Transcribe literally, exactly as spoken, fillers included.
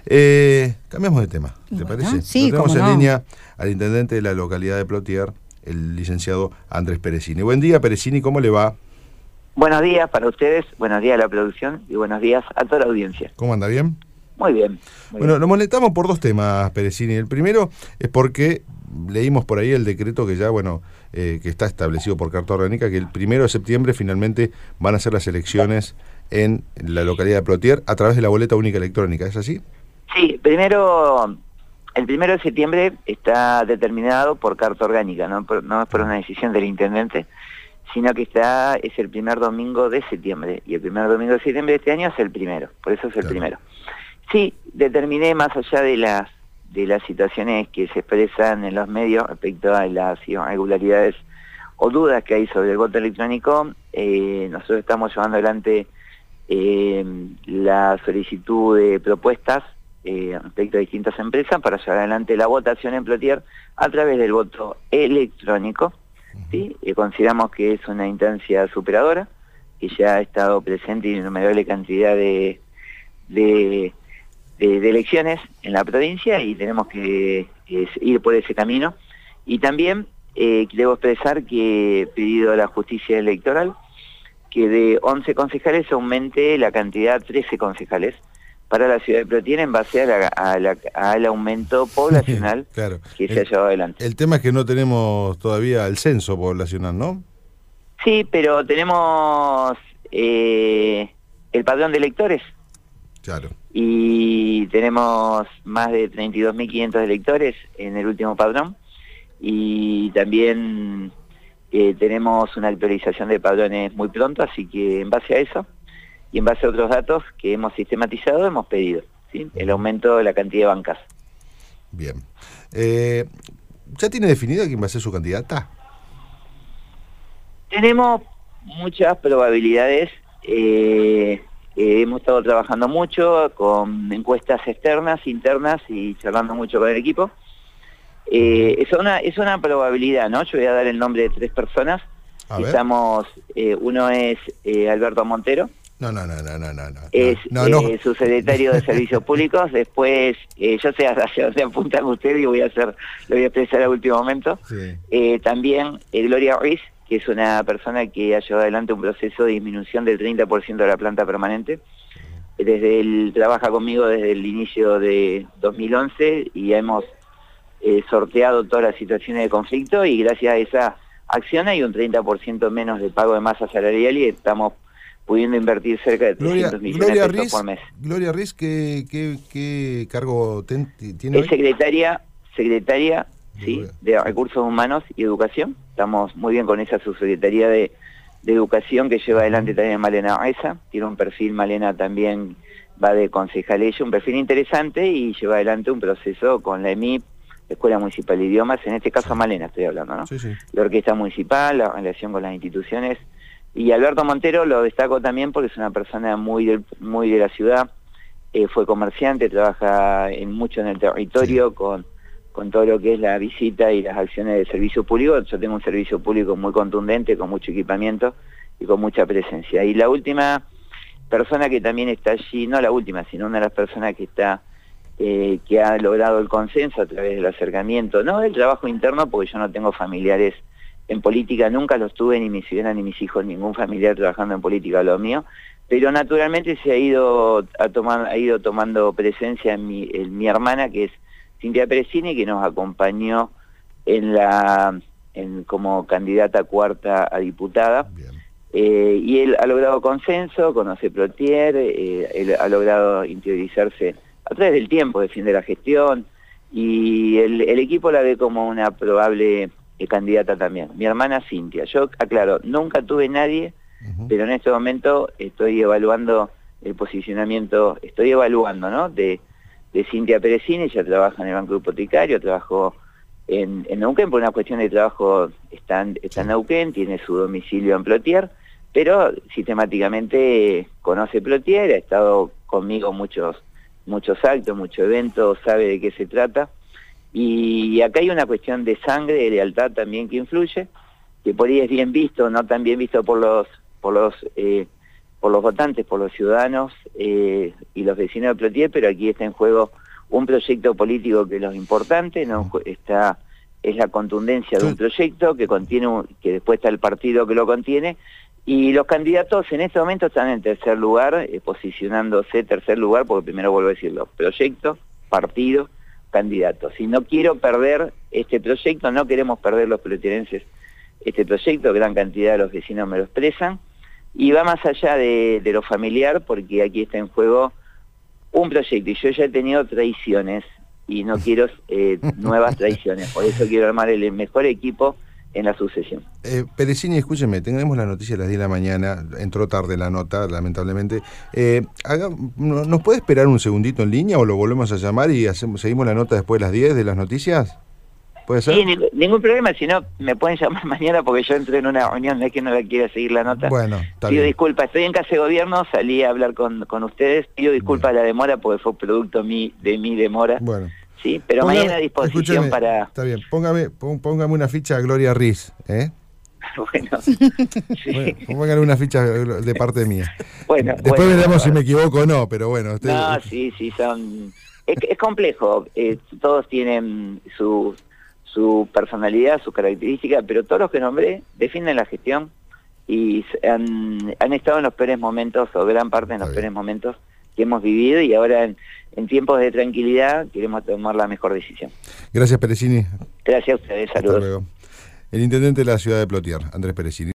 Eh, cambiamos de tema, ¿te Bueno, parece? sí, Lo tenemos cómo en no. línea al intendente de la localidad de Plotier, el licenciado Andrés Peresini. Buen día, Peresini, ¿cómo le va? Buenos días para ustedes, buenos días a la producción y buenos días a toda la audiencia. ¿Cómo anda? ¿Bien? Muy bien. Muy Bueno, bien. nos molestamos por dos temas, Peresini. El primero es porque leímos por ahí el decreto que ya, bueno, eh, que está establecido por Carta Orgánica, que el primero de septiembre finalmente van a ser las elecciones en la localidad de Plotier a través de la boleta única electrónica, ¿es así? Sí, primero, el primero de septiembre está determinado por Carta Orgánica, no, por, no es por una decisión del intendente, sino que está es el primer domingo de septiembre, y el primer domingo de septiembre de este año es el primero, por eso es el Claro. primero. Sí, determiné más allá de las de las situaciones que se expresan en los medios respecto a las irregularidades o dudas que hay sobre el voto electrónico, eh, nosotros estamos llevando adelante eh, la solicitud de propuestas eh, respecto a distintas empresas para llevar adelante la votación en Plotier a través del voto electrónico. ¿Sí? Eh, consideramos que es una instancia superadora, que ya ha estado presente en innumerable cantidad de, de, de, de elecciones en la provincia y tenemos que es, ir por ese camino. Y también eh, debo expresar que he pedido a la justicia electoral que de once concejales aumente la cantidad a trece concejales para la ciudad de Plotier en base a la, a la, al aumento poblacional Claro. que se El- ha llevado adelante. El tema es que no tenemos todavía el censo poblacional, ¿no? Sí, pero tenemos eh, el padrón de electores Claro. y tenemos más de treinta y dos mil quinientos electores en el último padrón y también eh, tenemos una actualización de padrones muy pronto, así que en base a eso y en base a otros datos que hemos sistematizado hemos pedido, ¿sí? El aumento de la cantidad de bancas. Bien. Eh, ¿Ya tiene definida quién va a ser su candidata? Tenemos muchas probabilidades, eh, eh, hemos estado trabajando mucho con encuestas externas, internas y charlando mucho con el equipo. Eh, es, una, es una probabilidad, ¿no? Yo voy a dar el nombre de tres personas. A ver. Estamos, eh, uno es eh, Alberto Montero, No, no, no, no, no, no. no. es no, no. eh, subsecretario de Servicios Públicos. Después, eh, yo sé hacia dónde apuntan ustedes y voy a hacer, lo voy a expresar al último momento. Sí. Eh, también eh, Gloria Ruiz, que es una persona que ha llevado adelante un proceso de disminución del treinta por ciento de la planta permanente. Desde el, trabaja conmigo desde el inicio de dos mil once y hemos eh, sorteado todas las situaciones de conflicto y gracias a esa acción hay un treinta por ciento menos de pago de masa salarial y estamos pudiendo invertir cerca de Gloria, trescientos millones Gloria de pesos Riz, por mes. Gloria Riz, ¿qué, qué, qué cargo ten- tiene Es hoy? secretaria, secretaria ¿sí? Muy bien. de Recursos Humanos y Educación. Estamos muy bien con esa subsecretaría de, de Educación que lleva adelante también Malena Reza. Tiene un perfil, Malena también va de concejal ella, un perfil interesante y lleva adelante un proceso con la E M I P, Escuela Municipal de Idiomas, en este caso Sí. Malena estoy hablando, ¿no? Sí, sí. La Orquesta Municipal, la relación con las instituciones. Y Alberto Montero lo destaco también porque es una persona muy de, muy de la ciudad, eh, fue comerciante, trabaja en mucho en el territorio, sí. con, con todo lo que es la visita y las acciones de servicio público. Yo tengo un servicio público muy contundente, con mucho equipamiento y con mucha presencia. Y la última persona que también está allí, no la última, sino una de las personas que está eh, que ha logrado el consenso a través del acercamiento, no del trabajo interno, porque yo no tengo familiares en política, nunca los tuve, ni mi señora ni mis hijos, ningún familiar trabajando en política, lo mío, pero naturalmente se ha ido a tomar, ha ido tomando presencia en mi, en mi hermana, que es Cintia Peresini, que nos acompañó en la en, como candidata cuarta a diputada. Eh, y él ha logrado consenso, conoce Plotier, eh, él ha logrado interiorizarse a través del tiempo, defiende la gestión, y el, el equipo la ve como una probable eh, candidata también. Mi hermana Cintia, yo aclaro, nunca tuve nadie, uh-huh. pero en este momento estoy evaluando el posicionamiento, estoy evaluando, ¿no?, de, de Cintia Peresini. Ella trabaja en el Banco Hipotecario, trabajó en, en Neuquén, por una cuestión de trabajo está, está en Neuquén, tiene su domicilio en Plotier, pero sistemáticamente conoce Plotier, ha estado conmigo muchos, muchos actos, muchos eventos, sabe de qué se trata. Y acá hay una cuestión de sangre, de lealtad también que influye, que por ahí es bien visto, no tan bien visto por los por los eh, por por los votantes, por los ciudadanos eh, y los vecinos de Plotier, pero aquí está en juego un proyecto político que es lo importante, no está es la contundencia de un proyecto que contiene un, que después está el partido que lo contiene, y los candidatos en este momento están en tercer lugar, eh, posicionándose tercer lugar, porque primero vuelvo a decirlo, proyecto, partido, candidatos. Si no quiero perder este proyecto, no queremos perder los plotierenses este proyecto, gran cantidad de los vecinos me lo expresan, y va más allá de, de lo familiar, porque aquí está en juego un proyecto, y yo ya he tenido traiciones, y no quiero eh, nuevas traiciones, por eso quiero armar el mejor equipo en la sucesión. Eh, Peresini, escúcheme, tenemos la noticia a las diez de la mañana, entró tarde la nota, lamentablemente. Eh, haga, ¿Nos puede esperar un segundito en línea o lo volvemos a llamar y hacemos, seguimos la nota después de las diez de las noticias? ¿Puede ser? Sí, ni, ningún problema, si no me pueden llamar mañana porque yo entré en una reunión, no es que no la quiera seguir la nota. Bueno, está Pido bien. disculpas, estoy en casa de gobierno, salí a hablar con, con ustedes, pido disculpas a la demora porque fue producto mi, de mi demora. Bueno. Sí, pero Póngame, mañana a disposición para... Está bien, póngame, póngame una ficha a Gloria Riz, ¿eh? Bueno, sí. Bueno, póngale una ficha de parte mía. Bueno, después bueno, veremos bueno. si me equivoco o no, pero bueno. Usted... No, sí, sí, son... Es, es complejo, eh, todos tienen su, su personalidad, sus características, pero todos los que nombré defienden la gestión y han, han estado en los peores momentos, o gran parte en los peores momentos que hemos vivido, y ahora en, en tiempos de tranquilidad queremos tomar la mejor decisión. Gracias, Peresini. Gracias a ustedes, saludos. Hasta luego. El intendente de la ciudad de Plotier, Andrés Peresini.